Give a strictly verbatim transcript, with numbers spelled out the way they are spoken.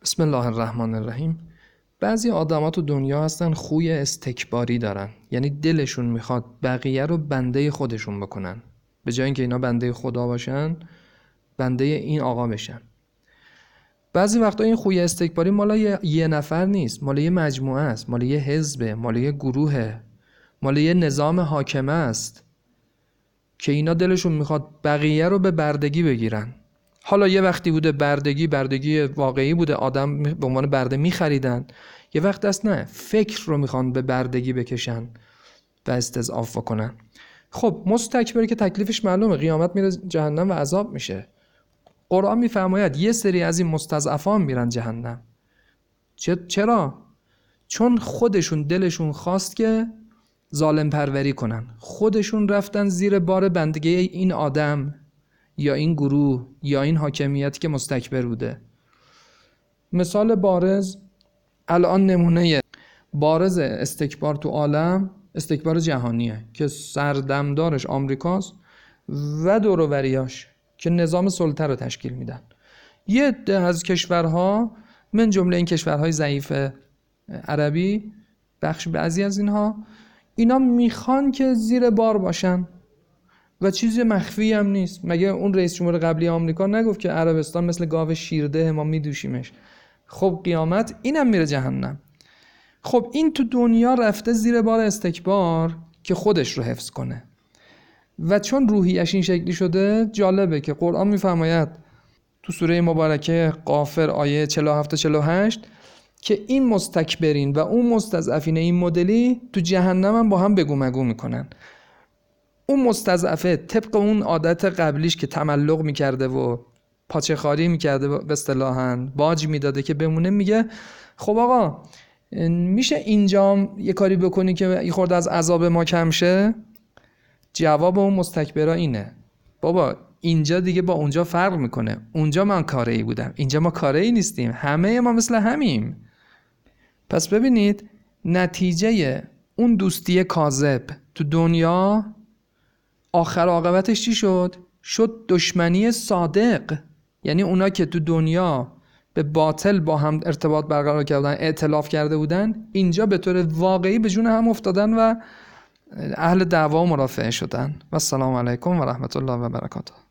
بسم الله الرحمن الرحیم. بعضی آدم‌ها تو دنیا هستن خوی استکباری دارن، یعنی دلشون میخواد بقیه رو بنده خودشون بکنن، به جای اینکه اینا بنده خدا باشن بنده این آقا بشن. بعضی وقتا این خوی استکباری مال یه, یه نفر نیست، مال یه مجموعه است، مال یه حزبه، مال یه گروهه، مال یه نظام حاکمه است که اینا دلشون میخواد بقیه رو به بردگی بگیرن. حالا یه وقتی بوده بردگی بردگی واقعی بوده، آدم به عنوان برده میخریدن، یه وقت است نه، فکر رو میخوان به بردگی بکشن و استضعاف کنن. خب مستکبری که تکلیفش معلومه، قیامت میره جهنم و عذاب میشه. قرآن میفرماید یه سری از این مستضعفان میرن جهنم. چرا؟ چون خودشون دلشون خواست که ظالم پروری کنن، خودشون رفتن زیر بار بندگی این آدم یا این گروه یا این حاکمیتی که مستکبر بوده. مثال بارز الان نمونه بارز استکبار تو عالم استکبار جهانیه که سردمدارش آمریکاست و دور و بریاش که نظام سلطه رو تشکیل میدن. یه عده از کشورها من جمله این کشورهای ضعیف عربی، بخش بعضی از اینها، اینا میخوان که زیر بار باشن و چیزی مخفی هم نیست. مگه اون رئیس جمهور قبلی آمریکا نگفت که عربستان مثل گاو شیرده ما میدوشیمش؟ خب قیامت اینم میره جهنم. خب این تو دنیا رفته زیر بار استکبار که خودش رو حفظ کنه و چون روحیش این شکلی شده، جالبه که قرآن میفرماید تو سوره مبارکه غافر آیه چهل و هفت تا چهل و هشت که این مستکبرین و اون مستضعفین این مدلی تو جهنم هم با هم بگو مگو میکنن. اون مستضعفه طبق اون عادت قبلیش که تملق میکرده و پاچه خاری میکرده به اصطلاحاً باج میداده که بمونه، میگه خب آقا میشه اینجا یه کاری بکنی که یه خورده از عذاب ما کم شه؟ جواب اون مستکبرا اینه بابا اینجا دیگه با اونجا فرق میکنه، اونجا من کاری بودم، اینجا ما کاری نیستیم، همه ما مثل همیم. پس ببینید نتیجه اون دوستی کاذب تو دنیا آخر عاقبتش چی شد؟ شد دشمنی صادق. یعنی اونا که تو دنیا به باطل با هم ارتباط برقرار کردن، ائتلاف کرده بودن، اینجا به طور واقعی به جون هم افتادن و اهل دعوا و مرافعه شدن. و السلام علیکم و رحمت الله و برکاته.